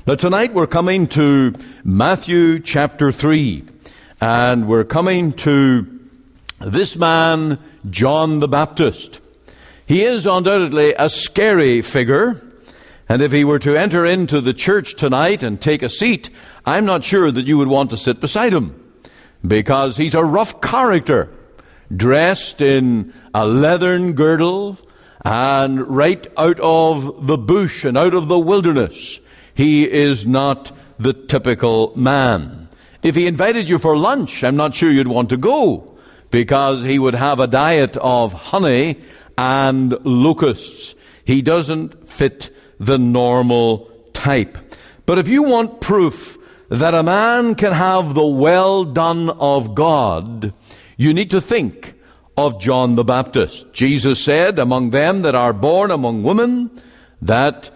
Now tonight we're coming to Matthew chapter 3, and we're coming to this man, John the Baptist. He is undoubtedly a scary figure, and if he were to enter into the church tonight and take a seat, I'm not sure that you would want to sit beside him, because he's a rough character, dressed in a leathern girdle and right out of the bush and out of the wilderness. He is not the typical man. If he invited you for lunch, I'm not sure you'd want to go, because he would have a diet of honey and locusts. He doesn't fit the normal type. But if you want proof that a man can have the well done of God, you need to think of John the Baptist. Jesus said, among them that are born among women, that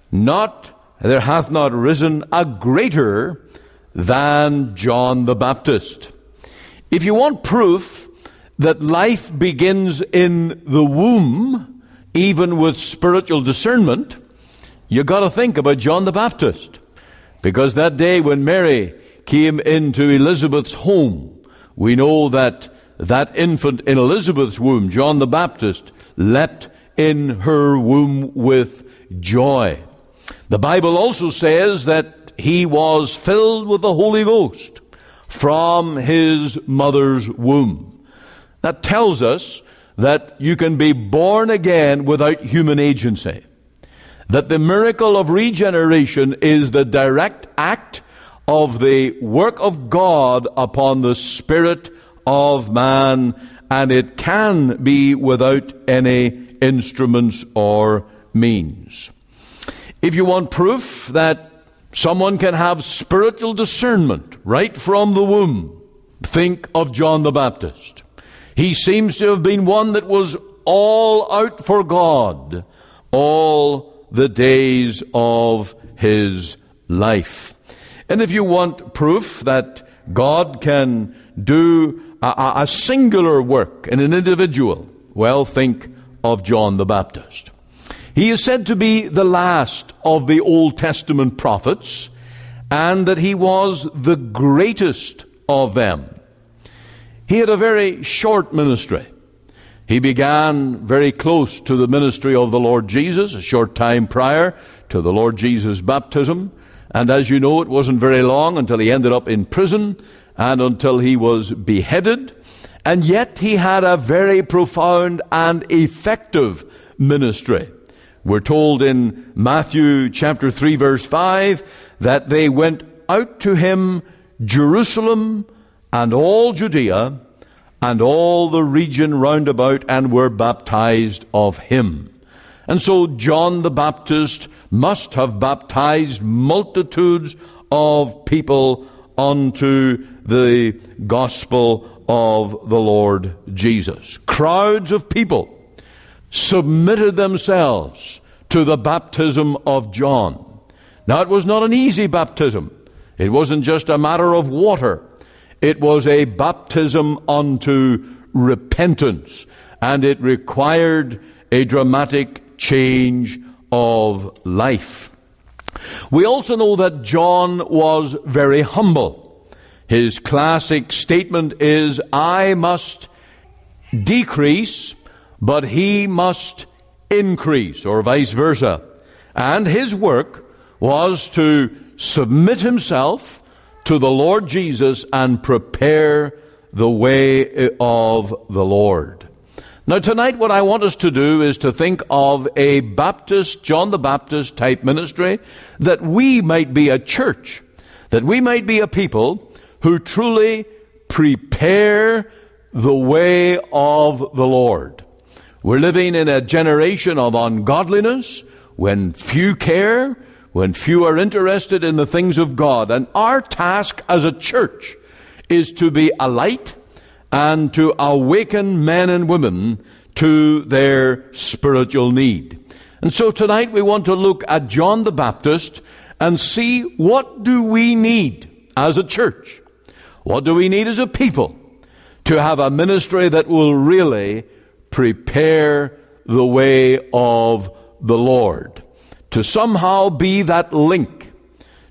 there hath not risen a greater than John the Baptist. If you want proof that life begins in the womb, even with spiritual discernment, you got to think about John the Baptist. Because that day when Mary came into Elizabeth's home, we know that infant in Elizabeth's womb, John the Baptist, leapt in her womb with joy. The Bible also says that he was filled with the Holy Ghost from his mother's womb. That tells us that you can be born again without human agency. That the miracle of regeneration is the direct act of the work of God upon the spirit of man, and it can be without any instruments or means. If you want proof that someone can have spiritual discernment right from the womb, think of John the Baptist. He seems to have been one that was all out for God all the days of his life. And if you want proof that God can do a singular work in an individual, well, think of John the Baptist. He is said to be the last of the Old Testament prophets, and that he was the greatest of them. He had a very short ministry. He began very close to the ministry of the Lord Jesus, a short time prior to the Lord Jesus' baptism. And as you know, it wasn't very long until he ended up in prison and until he was beheaded. And yet he had a very profound and effective ministry. We're told in Matthew chapter 3 verse 5 that they went out to him, Jerusalem and all Judea and all the region round about, and were baptized of him. And so John the Baptist must have baptized multitudes of people unto the gospel of the Lord Jesus. Crowds of people submitted themselves to the baptism of John. Now, it was not an easy baptism. It wasn't just a matter of water. It was a baptism unto repentance, and it required a dramatic change of life. We also know that John was very humble. His classic statement is, I must decrease, but he must increase, or vice versa. And his work was to submit himself to the Lord Jesus and prepare the way of the Lord. Now tonight what I want us to do is to think of a Baptist, John the Baptist type ministry, that we might be a church, that we might be a people who truly prepare the way of the Lord. We're living in a generation of ungodliness, when few care, when few are interested in the things of God. And our task as a church is to be a light and to awaken men and women to their spiritual need. And so tonight we want to look at John the Baptist and see, what do we need as a church? What do we need as a people to have a ministry that will really prepare the way of the Lord? To somehow be that link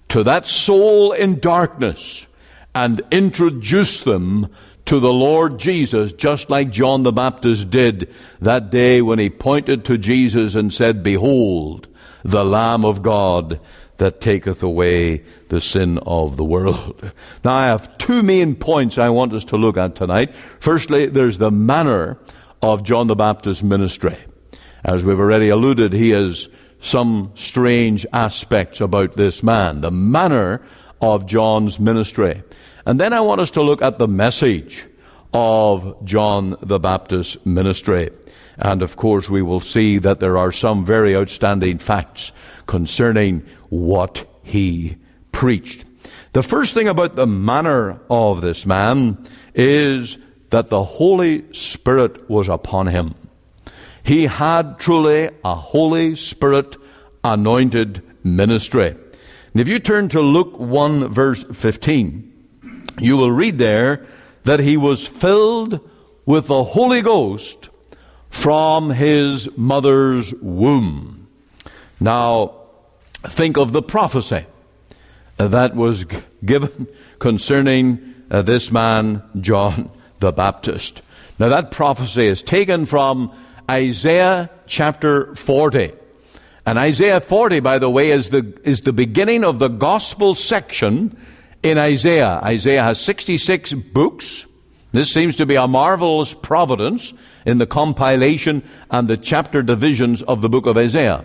to that soul in darkness and introduce them to the Lord Jesus, just like John the Baptist did that day when he pointed to Jesus and said, "Behold, the Lamb of God that taketh away the sin of the world." Now, I have two main points I want us to look at tonight. Firstly, there's the manner of John the Baptist's ministry. As we've already alluded, he has some strange aspects about this man, the manner of John's ministry. And then I want us to look at the message of John the Baptist's ministry. And of course, we will see that there are some very outstanding facts concerning what he preached. The first thing about the manner of this man is that the Holy Spirit was upon him. He had truly a Holy Spirit anointed ministry. And if you turn to Luke 1 verse 15, you will read there that he was filled with the Holy Ghost from his mother's womb. Now, think of the prophecy that was given concerning this man, John the Baptist. Now, that prophecy is taken from Isaiah chapter 40. And Isaiah 40, by the way, is the beginning of the gospel section in Isaiah. Isaiah has 66 books. This seems to be a marvelous providence in the compilation and the chapter divisions of the book of Isaiah.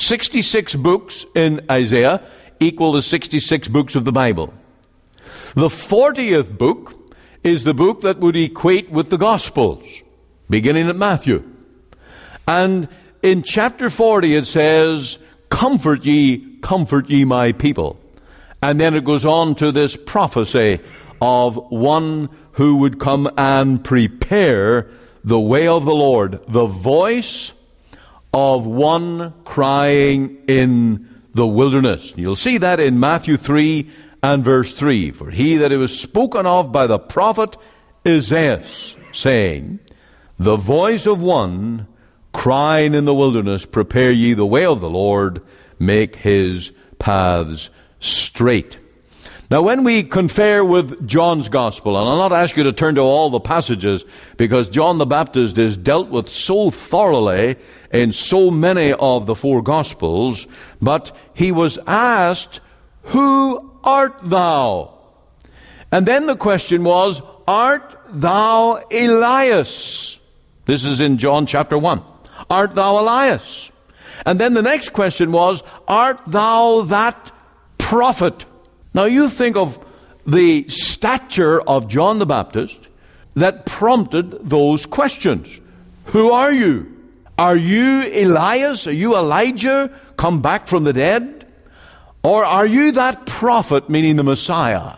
66 books in Isaiah equal the 66 books of the Bible. The 40th book is the book that would equate with the Gospels, beginning at Matthew. And in chapter 40 it says, comfort ye my people." And then it goes on to this prophecy of one who would come and prepare the way of the Lord, the voice of one crying in the wilderness. You'll see that in Matthew 3 and verse 3. "For he that it was spoken of by the prophet Isaiah, saying, the voice of one crying in the wilderness, prepare ye the way of the Lord, make his paths straight." Now, when we confer with John's gospel, and I'll not ask you to turn to all the passages, because John the Baptist is dealt with so thoroughly in so many of the four gospels, but he was asked, "Who art thou?" And then the question was, "Art thou Elias?" This is in John chapter 1. "Art thou Elias?" And then the next question was, "Art thou that prophet?" Now you think of the stature of John the Baptist that prompted those questions. Who are you? Are you Elias? Are you Elijah come back from the dead? Or are you that prophet, meaning the Messiah?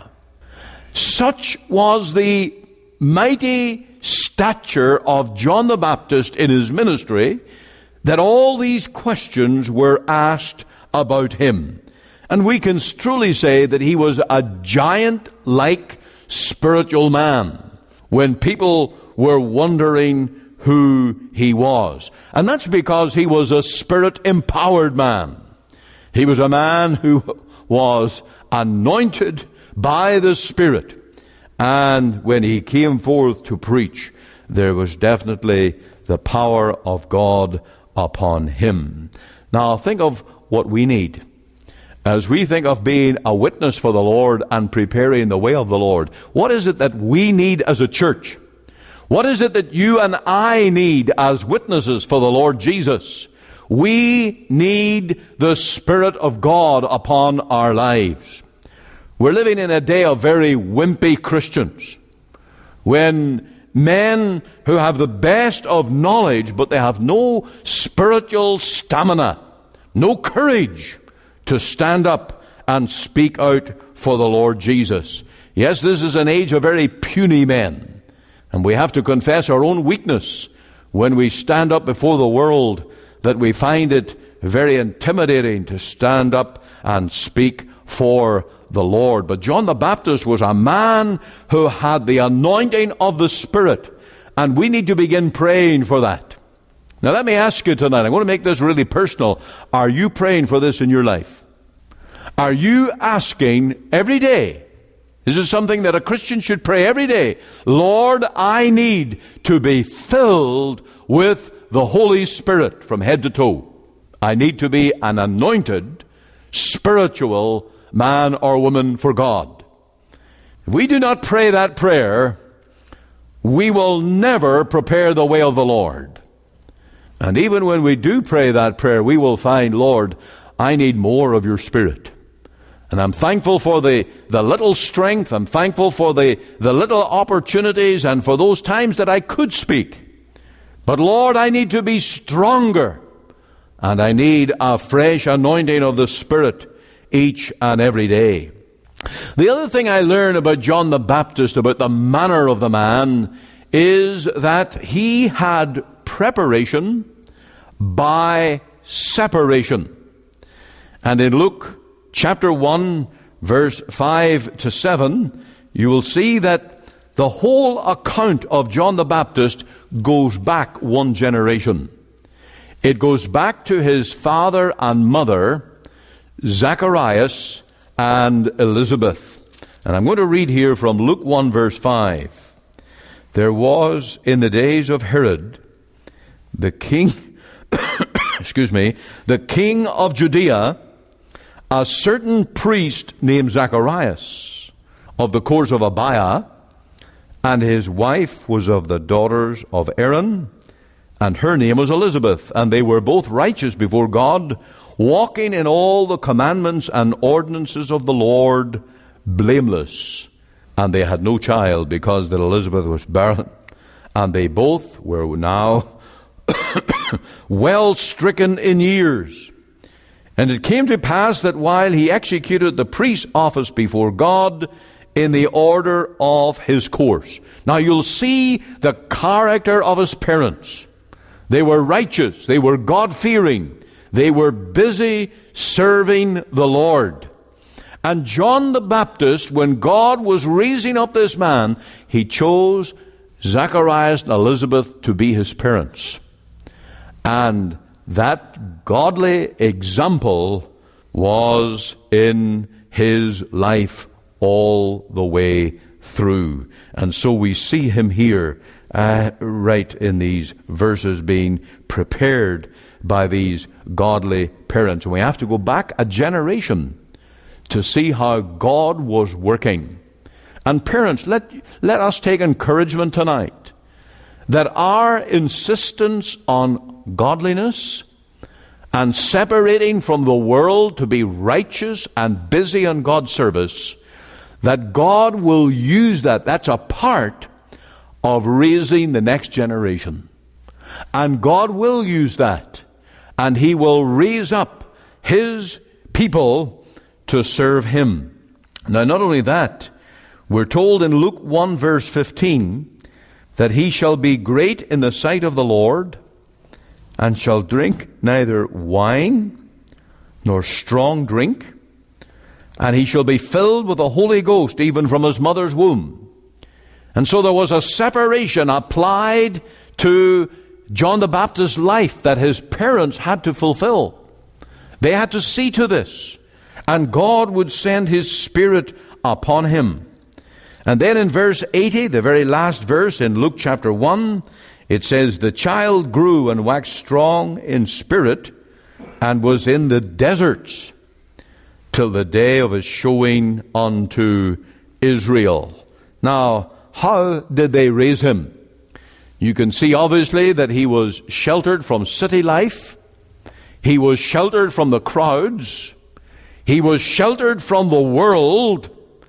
Such was the mighty stature of John the Baptist in his ministry that all these questions were asked about him. And we can truly say that he was a giant-like spiritual man when people were wondering who he was. And that's because he was a spirit-empowered man. He was a man who was anointed by the Spirit. And when he came forth to preach, there was definitely the power of God upon him. Now think of what we need. As we think of being a witness for the Lord and preparing the way of the Lord, what is it that we need as a church? What is it that you and I need as witnesses for the Lord Jesus? We need the Spirit of God upon our lives. We're living in a day of very wimpy Christians, when men who have the best of knowledge, but they have no spiritual stamina, no courage to stand up and speak out for the Lord Jesus. Yes, this is an age of very puny men, and we have to confess our own weakness when we stand up before the world, that we find it very intimidating to stand up and speak for the Lord. But John the Baptist was a man who had the anointing of the Spirit, and we need to begin praying for that. Now let me ask you tonight, I'm going to make this really personal. Are you praying for this in your life? Are you asking every day? This is something that a Christian should pray every day. Lord, I need to be filled with the Holy Spirit from head to toe. I need to be an anointed, spiritual man or woman for God. If we do not pray that prayer, we will never prepare the way of the Lord. And even when we do pray that prayer, we will find, Lord, I need more of your Spirit. And I'm thankful for the little strength. I'm thankful for the little opportunities and for those times that I could speak. But Lord, I need to be stronger. And I need a fresh anointing of the Spirit each and every day. The other thing I learn about John the Baptist, about the manner of the man, is that he had preparation by separation. And in Luke chapter 1, verse 5 to 7, you will see that the whole account of John the Baptist goes back one generation. It goes back to his father and mother, Zacharias and Elizabeth. And I'm going to read here from Luke 1, verse 5. There was in the days of Herod, the king, the king of Judea, a certain priest named Zacharias of the course of Abiah, and his wife was of the daughters of Aaron, and her name was Elizabeth, and they were both righteous before God, walking in all the commandments and ordinances of the Lord, blameless. And they had no child, because that Elizabeth was barren, and they both were now well stricken in years. And it came to pass that while he executed the priest's office before God in the order of his course. Now you'll see the character of his parents. They were righteous. They were God-fearing. They were busy serving the Lord. And John the Baptist, when God was raising up this man, he chose Zacharias and Elizabeth to be his parents. And that godly example was in his life all the way through. And so we see him here right in these verses being prepared by these godly parents. And we have to go back a generation to see how God was working. And parents, let us take encouragement tonight that our insistence on godliness and separating from the world to be righteous and busy in God's service, that God will use that. That's a part of raising the next generation. And God will use that. And He will raise up His people to serve Him. Now, not only that, we're told in Luke 1, verse 15, that he shall be great in the sight of the Lord, and shall drink neither wine nor strong drink, and he shall be filled with the Holy Ghost even from his mother's womb. And so there was a separation applied to John the Baptist's life that his parents had to fulfill. They had to see to this, and God would send His Spirit upon him. And then in verse 80, the very last verse in Luke chapter 1, it says, the child grew and waxed strong in spirit, and was in the deserts till the day of his showing unto Israel. Now, how did they raise him? You can see obviously that he was sheltered from city life. He was sheltered from the crowds. He was sheltered from the world.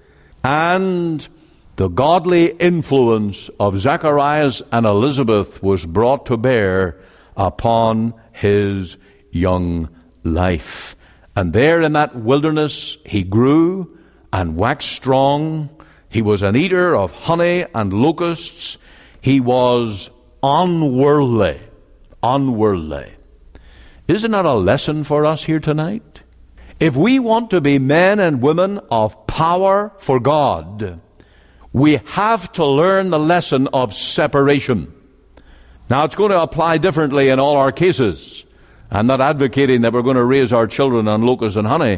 And the godly influence of Zacharias and Elizabeth was brought to bear upon his young life. And there in that wilderness he grew and waxed strong. He was an eater of honey and locusts. He was unworldly. Unworldly. Isn't that a lesson for us here tonight? If we want to be men and women of power for God, we have to learn the lesson of separation. Now, it's going to apply differently in all our cases. I'm not advocating that we're going to raise our children on locusts and honey,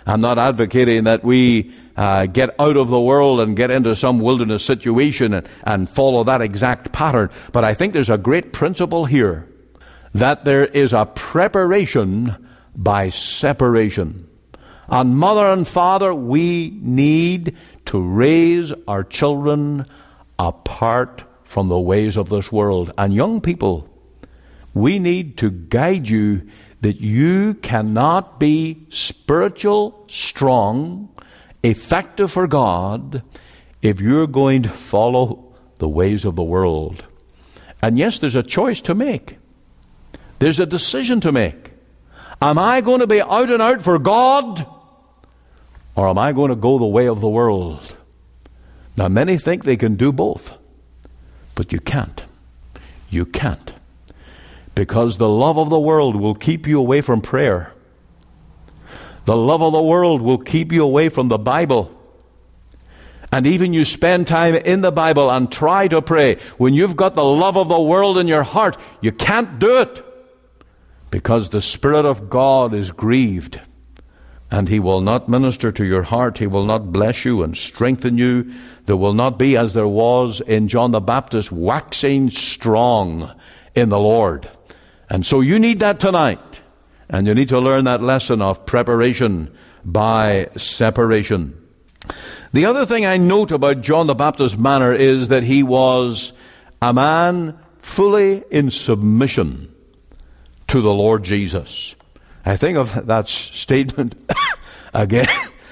I'm not advocating that we get out of the world and get into some wilderness situation and follow that exact pattern. But I think there's a great principle here, that there is a preparation by separation. And mother and father, we need to raise our children apart from the ways of this world. And young people, we need to guide you that you cannot be spiritual, strong, effective for God if you're going to follow the ways of the world. And yes, there's a choice to make. There's a decision to make. Am I going to be out and out for God, or am I going to go the way of the world? Now, many think they can do both, but you can't. You can't. Because the love of the world will keep you away from prayer. The love of the world will keep you away from the Bible. And even you spend time in the Bible and try to pray, when you've got the love of the world in your heart, you can't do it. Because the Spirit of God is grieved. And He will not minister to your heart. He will not bless you and strengthen you. There will not be, as there was in John the Baptist, waxing strong in the Lord. And so you need that tonight. And you need to learn that lesson of preparation by separation. The other thing I note about John the Baptist's manner is that he was a man fully in submission to the Lord Jesus. I think of that statement again.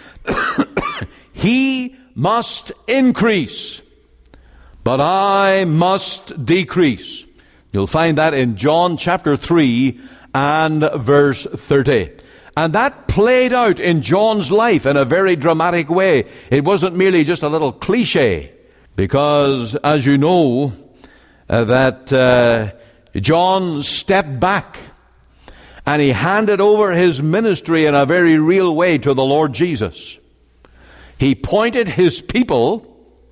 He must increase, but I must decrease. You'll find that in John chapter 3 and verse 30. And that played out in John's life in a very dramatic way. It wasn't merely just a little cliche, because as you know, that John stepped back and he handed over his ministry in a very real way to the Lord Jesus. He pointed his people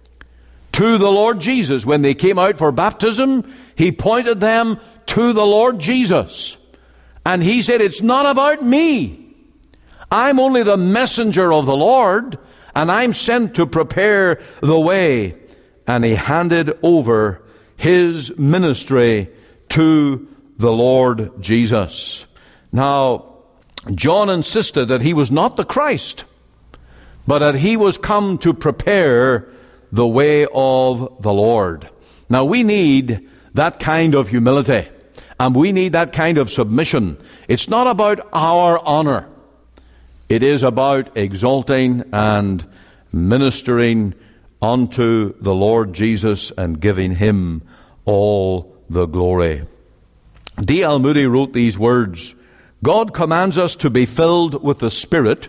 to the Lord Jesus. When they came out for baptism, he pointed them to the Lord Jesus. And he said, it's not about me. I'm only the messenger of the Lord, and I'm sent to prepare the way. And he handed over his ministry to the Lord Jesus. Now, John insisted that he was not the Christ, but that he was come to prepare the way of the Lord. Now, we need that kind of humility, and we need that kind of submission. It's not about our honor. It is about exalting and ministering unto the Lord Jesus and giving him all the glory. D.L. Moody wrote these words: God commands us to be filled with the Spirit,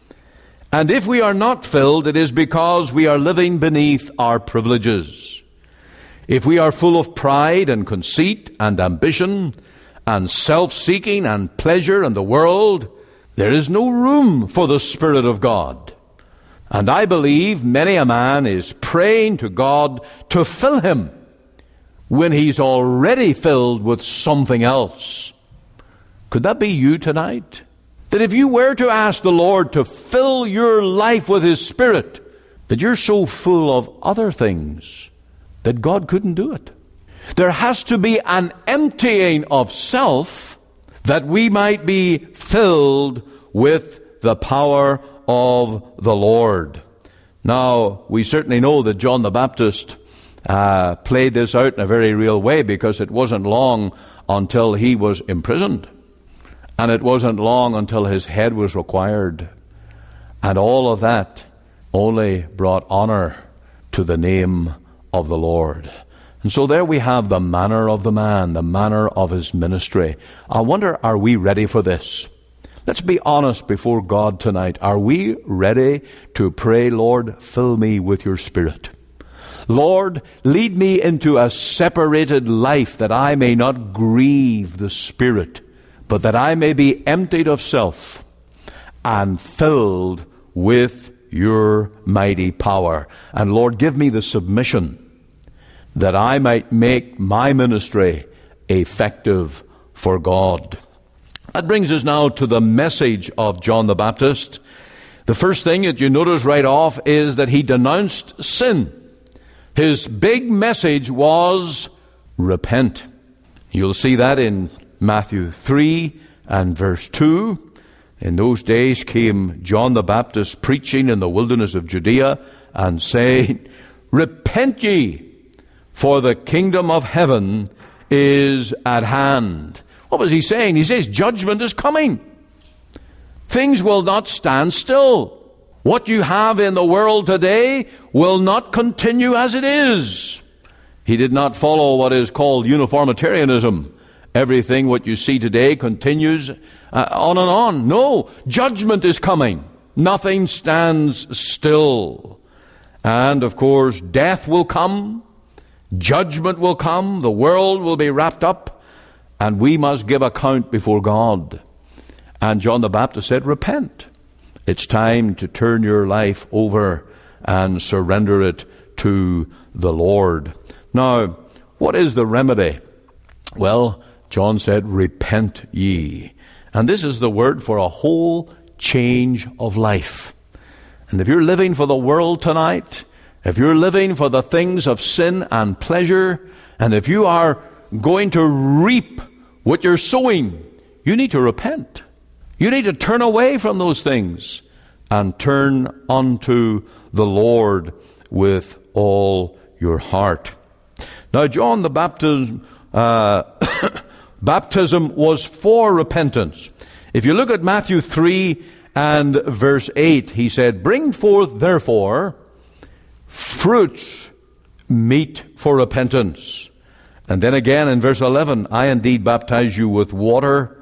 and if we are not filled, it is because we are living beneath our privileges. If we are full of pride and conceit and ambition and self-seeking and pleasure and the world, there is no room for the Spirit of God. And I believe many a man is praying to God to fill him when he's already filled with something else. Could that be you tonight? That if you were to ask the Lord to fill your life with His Spirit, that you're so full of other things that God couldn't do it. There has to be an emptying of self that we might be filled with the power of the Lord. Now, we certainly know that John the Baptist played this out in a very real way, because it wasn't long until he was imprisoned. And it wasn't long until his head was required. And all of that only brought honor to the name of the Lord. And so there we have the manner of the man, the manner of his ministry. I wonder, are we ready for this? Let's be honest before God tonight. Are we ready to pray, Lord, fill me with your Spirit? Lord, lead me into a separated life, that I may not grieve the Spirit, but that I may be emptied of self and filled with your mighty power. And Lord, give me the submission that I might make my ministry effective for God. That brings us now to the message of John the Baptist. The first thing that you notice right off is that he denounced sin. His big message was repent. You'll see that in Matthew 3 and verse 2. In those days came John the Baptist preaching in the wilderness of Judea and saying, repent ye, for the kingdom of heaven is at hand. What was he saying? He says judgment is coming. Things will not stand still. What you have in the world today will not continue as it is. He did not follow what is called uniformitarianism. Everything what you see today continues on and on. No, judgment is coming. Nothing stands still. And of course, death will come. Judgment will come. The world will be wrapped up. And we must give account before God. And John the Baptist said, repent. It's time to turn your life over and surrender it to the Lord. Now, what is the remedy? Well, John said, repent ye. And this is the word for a whole change of life. And if you're living for the world tonight, if you're living for the things of sin and pleasure, and if you are going to reap what you're sowing, you need to repent. You need to turn away from those things and turn unto the Lord with all your heart. Now, John the baptism was for repentance. If you look at Matthew 3 and verse 8, he said, bring forth therefore fruits meet for repentance. And then again in verse 11, I indeed baptize you with water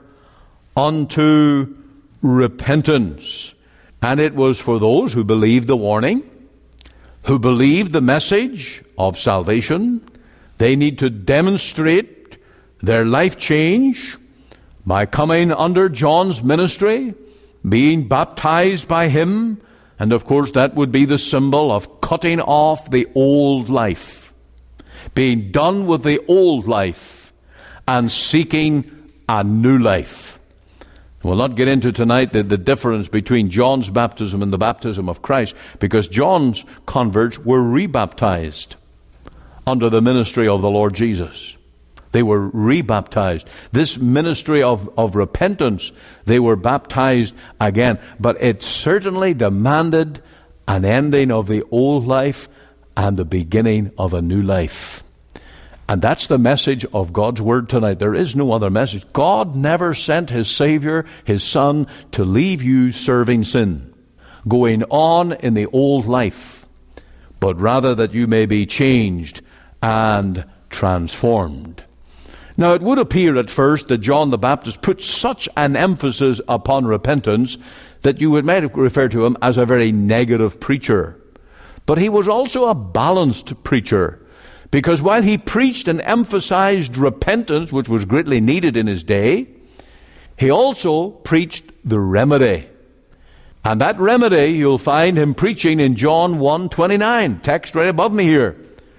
unto repentance. And it was for those who believed the warning, who believed the message of salvation. They need to demonstrate their life change by coming under John's ministry, being baptized by him. And of course that would be the symbol of cutting off the old life, being done with the old life and seeking a new life. We'll not get into tonight the difference between John's baptism and the baptism of Christ, because John's converts were rebaptized under the ministry of the Lord Jesus. They were rebaptized. This ministry of repentance, they were baptized again. But it certainly demanded an ending of the old life and the beginning of a new life. And that's the message of God's Word tonight. There is no other message. God never sent His Savior, His Son, to leave you serving sin, going on in the old life, but rather that you may be changed and transformed. Now, it would appear at first that John the Baptist put such an emphasis upon repentance that you might refer to him as a very negative preacher. But he was also a balanced preacher, because while he preached and emphasized repentance, which was greatly needed in his day, he also preached the remedy. And that remedy you'll find him preaching in John 1:29, text right above me here.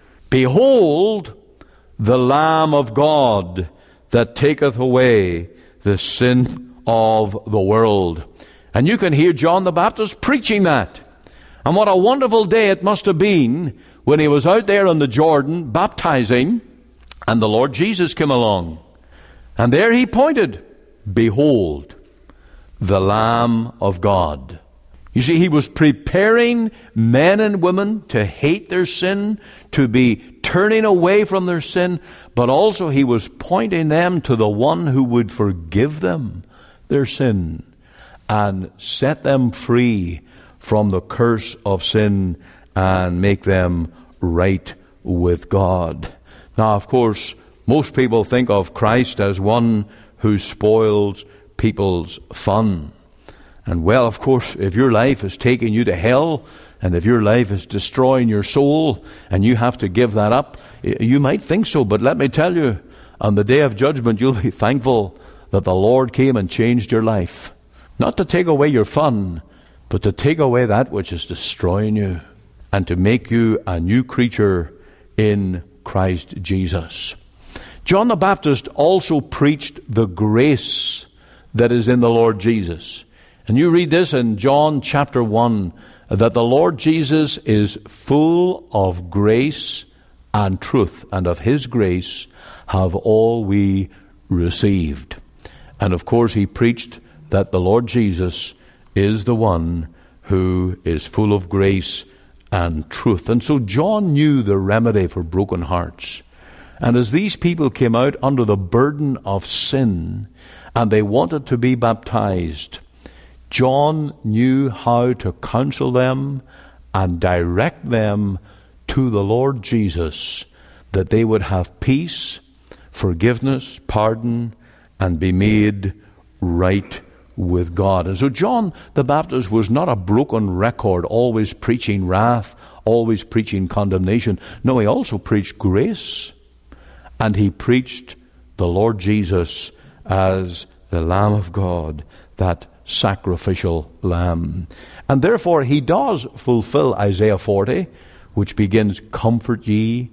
Behold, the Lamb of God that taketh away the sin of the world. And you can hear John the Baptist preaching that. And what a wonderful day it must have been when he was out there on the Jordan baptizing, and the Lord Jesus came along. And there he pointed, behold, the Lamb of God. You see, he was preparing men and women to hate their sin, to be turning away from their sin, but also he was pointing them to the one who would forgive them their sin and set them free from the curse of sin and make them right with God. Now, of course, most people think of Christ as one who spoils people's fun. And well, of course, if your life is taking you to hell, and if your life is destroying your soul, and you have to give that up, you might think so. But let me tell you, on the day of judgment, you'll be thankful that the Lord came and changed your life. Not to take away your fun, but to take away that which is destroying you, and to make you a new creature in Christ Jesus. John the Baptist also preached the grace that is in the Lord Jesus. And you read this in John chapter 1, that the Lord Jesus is full of grace and truth, and of his grace have all we received. And of course he preached that the Lord Jesus is the one who is full of grace and truth. And so John knew the remedy for broken hearts. And as these people came out under the burden of sin, and they wanted to be baptized, John knew how to counsel them and direct them to the Lord Jesus, that they would have peace, forgiveness, pardon, and be made right with God. And so John the Baptist was not a broken record, always preaching wrath, always preaching condemnation. No, he also preached grace, and he preached the Lord Jesus as the Lamb of God, that sacrificial lamb. And therefore he does fulfill Isaiah 40, which begins, comfort ye,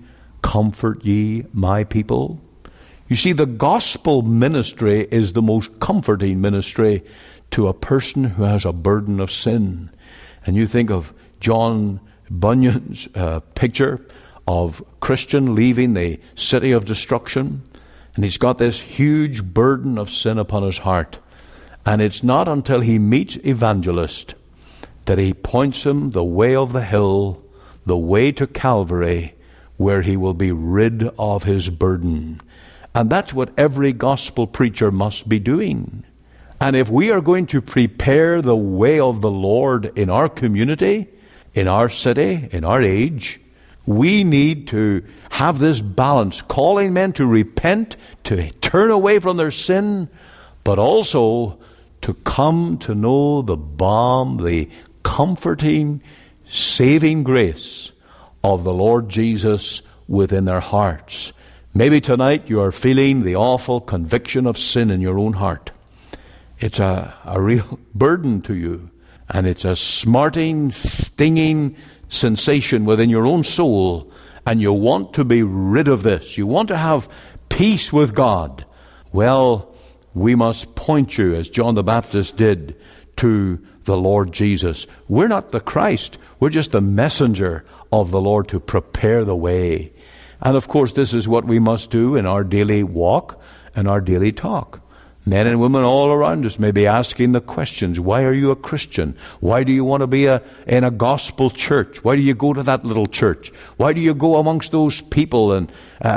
my people. You see, the gospel ministry is the most comforting ministry to a person who has a burden of sin. And you think of John Bunyan's picture of Christian leaving the city of destruction, and he's got this huge burden of sin upon his heart. And it's not until he meets Evangelist that he points him the way of the hill, the way to Calvary, where he will be rid of his burden. And that's what every gospel preacher must be doing. And if we are going to prepare the way of the Lord in our community, in our city, in our age, we need to have this balance, calling men to repent, to turn away from their sin, but also to come to know the balm, the comforting, saving grace of the Lord Jesus within their hearts. Maybe tonight you are feeling the awful conviction of sin in your own heart. It's a real burden to you, and it's a smarting, stinging sensation within your own soul, and you want to be rid of this. You want to have peace with God. Well, we must point you, as John the Baptist did, to the Lord Jesus. We're not the Christ. We're just the messenger of the Lord to prepare the way. And of course, this is what we must do in our daily walk and our daily talk. Men and women all around us may be asking the questions, why are you a Christian? Why do you want to be in a gospel church? Why do you go to that little church? Why do you go amongst those people? And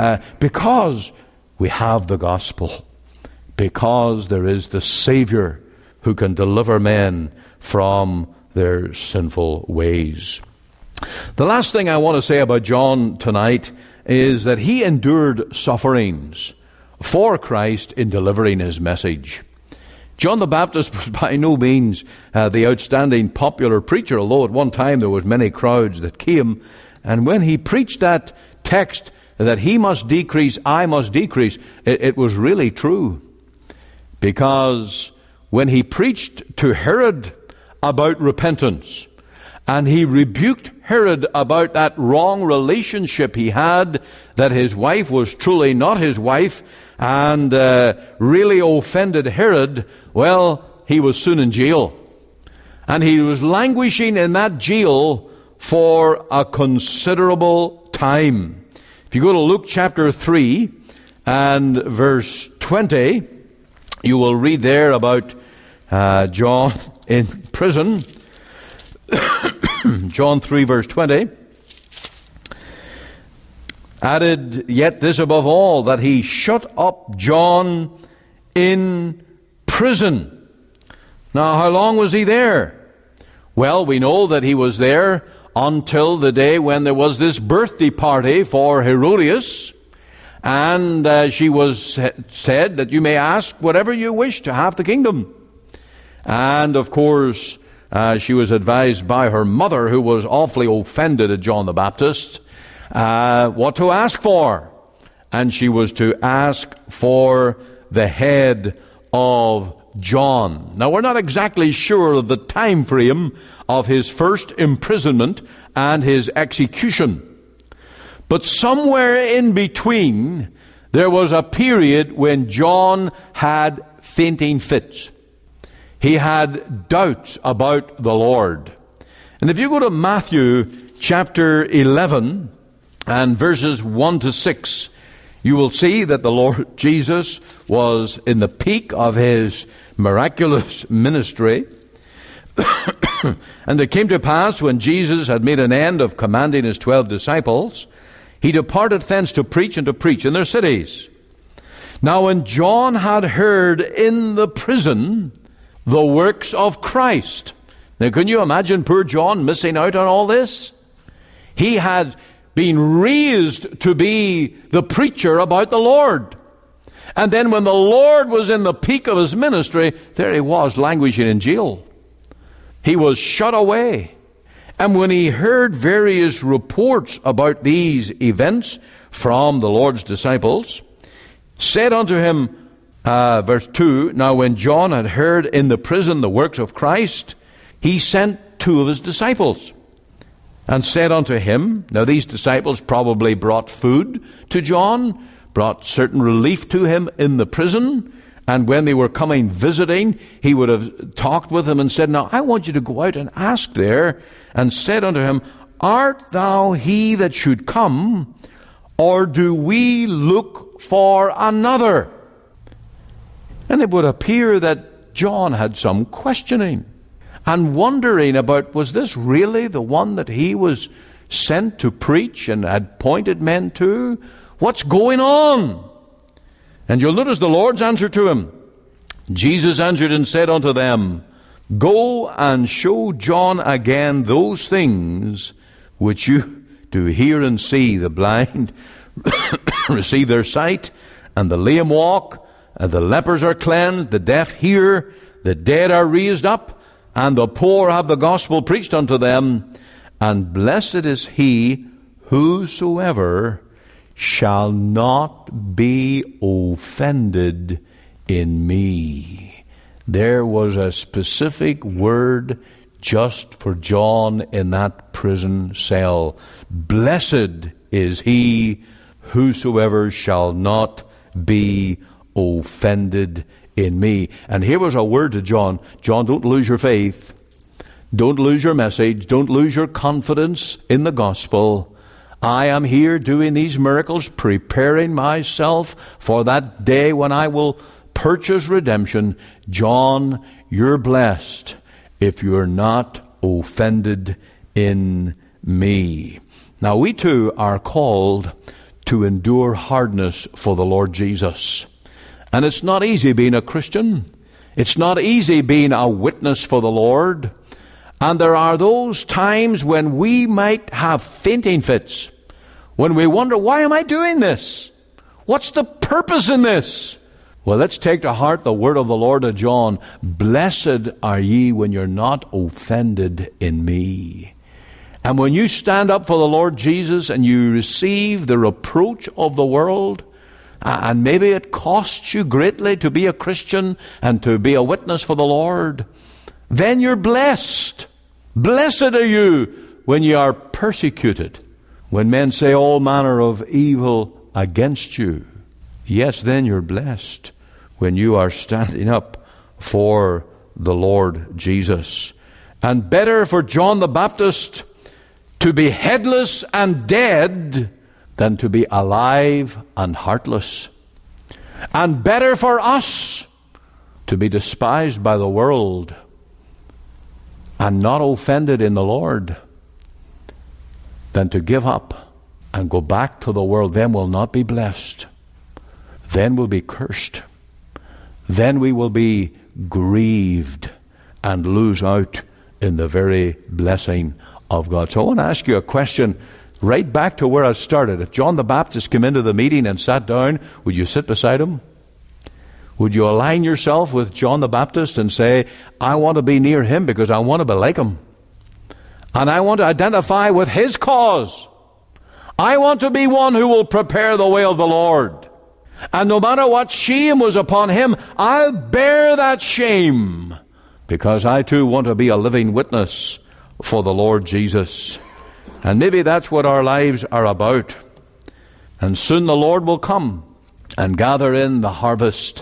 because we have the gospel. Because there is the Savior who can deliver men from their sinful ways. The last thing I want to say about John tonight is that he endured sufferings for Christ in delivering his message. John the Baptist was by no means the outstanding popular preacher, although at one time there was many crowds that came. And when he preached that text that he must decrease, I must decrease, it was really true. Because when he preached to Herod about repentance, and he rebuked Herod about that wrong relationship he had, that his wife was truly not his wife, and really offended Herod, well, he was soon in jail. And he was languishing in that jail for a considerable time. If you go to Luke chapter 3 and verse 20, you will read there about John in prison. John 3 verse 20. Added yet this above all, that he shut up John in prison. Now, how long was he there? Well, we know that he was there until the day when there was this birthday party for Herodias. And she was said that you may ask whatever you wish to have the kingdom. And of course, she was advised by her mother, who was awfully offended at John the Baptist, what to ask for. And she was to ask for the head of John. Now, we're not exactly sure of the time frame of his first imprisonment and his execution. But somewhere in between, there was a period when John had fainting fits. He had doubts about the Lord. And if you go to Matthew chapter 11 and verses 1 to 6, you will see that the Lord Jesus was in the peak of his miraculous ministry. And it came to pass, when Jesus had made an end of commanding his 12 disciples, he departed thence to preach in their cities. Now when John had heard in the prison the works of Christ. Now can you imagine poor John missing out on all this? He had been raised to be the preacher about the Lord. And then when the Lord was in the peak of his ministry, there he was languishing in jail. He was shut away. And when he heard various reports about these events from the Lord's disciples, said unto him, verse 2, now when John had heard in the prison the works of Christ, he sent 2 of his disciples, and said unto him, now these disciples probably brought food to John, brought certain relief to him in the prison, and when they were coming visiting, he would have talked with them and said, now I want you to go out and ask there, and said unto him, art thou he that should come, or do we look for another? And it would appear that John had some questioning and wondering about, was this really the one that he was sent to preach and had pointed men to? What's going on? And you'll notice the Lord's answer to him. Jesus answered and said unto them, go and show John again those things which you do hear and see. The blind receive their sight, and the lame walk, and the lepers are cleansed, the deaf hear, the dead are raised up, and the poor have the gospel preached unto them. And blessed is he whosoever shall not be offended in me. There was a specific word just for John in that prison cell. Blessed is he whosoever shall not be offended in me. And here was a word to John. John, don't lose your faith. Don't lose your message. Don't lose your confidence in the gospel. I am here doing these miracles, preparing myself for that day when I will purchase redemption. John, you're blessed if you're not offended in me. Now we too are called to endure hardness for the Lord Jesus. And it's not easy being a Christian. It's not easy being a witness for the Lord. And there are those times when we might have fainting fits, when we wonder, why am I doing this? What's the purpose in this? Well, let's take to heart the word of the Lord to John. Blessed are ye when you're not offended in me. And when you stand up for the Lord Jesus and you receive the reproach of the world, and maybe it costs you greatly to be a Christian and to be a witness for the Lord, then you're blessed. Blessed are you when you are persecuted, when men say all manner of evil against you. Yes, then you're blessed when you are standing up for the Lord Jesus. And better for John the Baptist to be headless and dead than to be alive and heartless. And better for us to be despised by the world and not offended in the Lord than to give up and go back to the world. Then we'll not be blessed. Then we'll be cursed. Then we will be grieved and lose out in the very blessing of God. So I want to ask you a question right back to where I started. If John the Baptist came into the meeting and sat down, would you sit beside him? Would you align yourself with John the Baptist and say, I want to be near him because I want to be like him. And I want to identify with his cause. I want to be one who will prepare the way of the Lord. And no matter what shame was upon him, I'll bear that shame because I too want to be a living witness for the Lord Jesus. And maybe that's what our lives are about. And soon the Lord will come and gather in the harvest.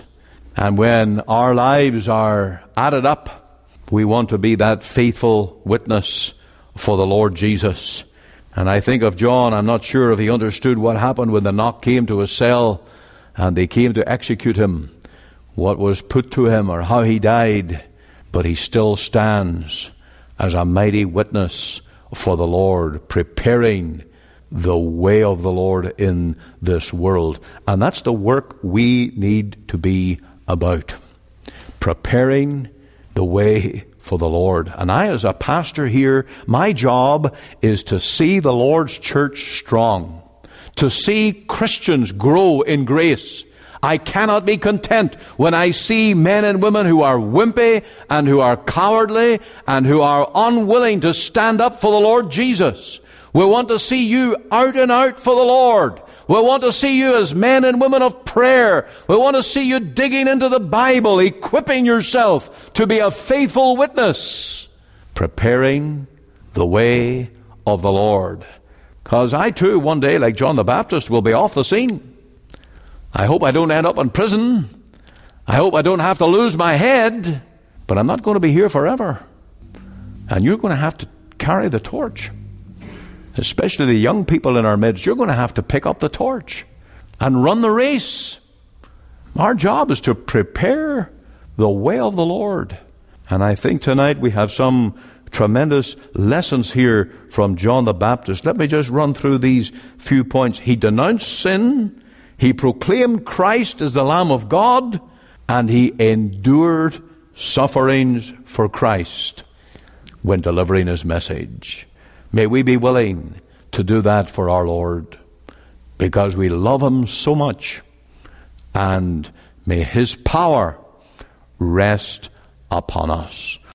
And when our lives are added up, we want to be that faithful witness for the Lord Jesus. And I think of John. I'm not sure if he understood what happened when the knock came to his cell and they came to execute him, what was put to him or how he died. But he still stands as a mighty witness for the Lord, preparing the way of the Lord in this world. And that's the work we need to be about, preparing the way for the Lord. And I, as a pastor here, my job is to see the Lord's church strong, to see Christians grow in grace. I cannot be content when I see men and women who are wimpy and who are cowardly and who are unwilling to stand up for the Lord Jesus. We want to see you out and out for the Lord. We want to see you as men and women of prayer. We want to see you digging into the Bible, equipping yourself to be a faithful witness, preparing the way of the Lord. Because I too, one day, like John the Baptist, will be off the scene. I hope I don't end up in prison. I hope I don't have to lose my head. But I'm not going to be here forever. And you're going to have to carry the torch. Especially the young people in our midst. You're going to have to pick up the torch and run the race. Our job is to prepare the way of the Lord. And I think tonight we have some tremendous lessons here from John the Baptist. Let me just run through these few points. He denounced sin. He proclaimed Christ as the Lamb of God, and he endured sufferings for Christ when delivering his message. May we be willing to do that for our Lord, because we love him so much, and may his power rest upon us.